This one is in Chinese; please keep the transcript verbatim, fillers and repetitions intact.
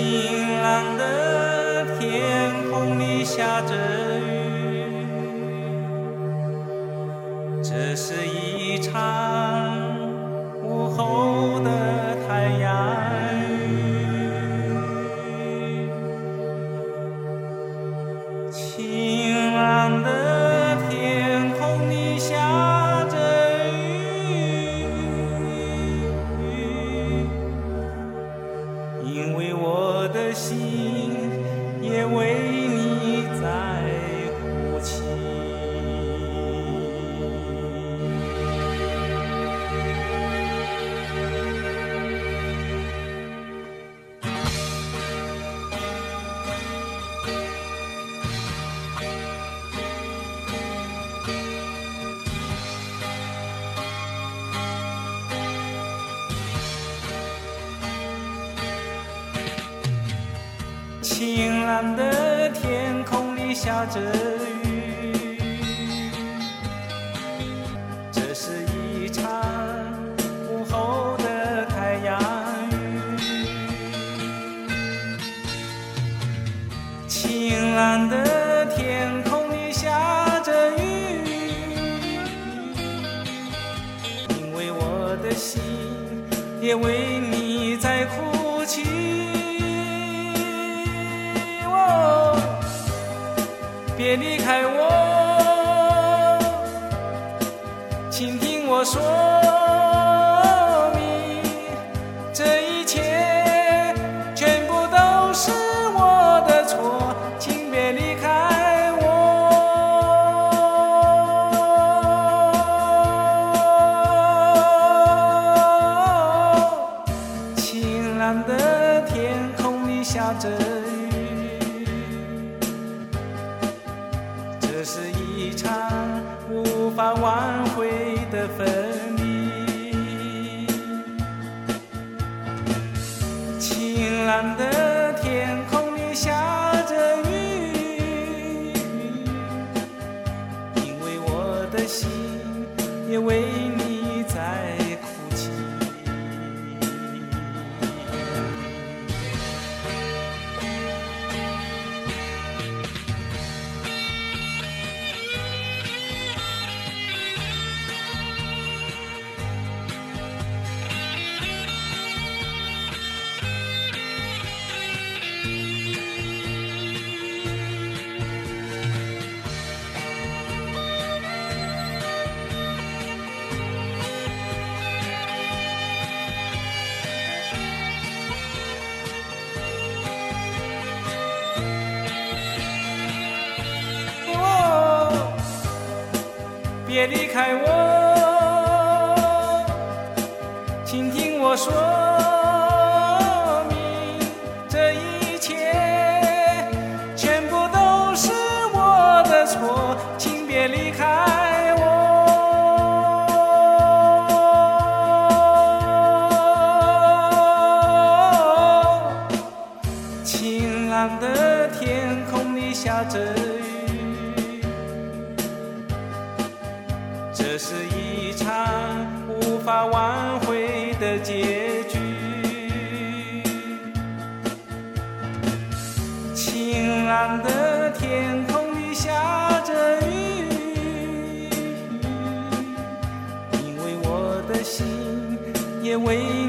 晴朗的天空里下着雨，这是一场午后的太阳雨。晴朗的天空里下着雨，因为我的心也为你在哭泣。晴朗的天空里下着雨，这是一场午后的太阳雨。晴朗的天空里下着雨，因为我的心也为你在哭泣。别离开我，请听我说明，这一切全部都是我的错，请别离开我。晴朗的天空里下着这是一场无法挽回的分离。晴朗的天空里下着雨，因为我的心也为你在哭泣。别离开我，请听我说明，这一切全部都是我的错，请别离开我。晴朗的天空里下着这是一场无法挽回的结局。晴朗的天空里下着雨，因为我的心也为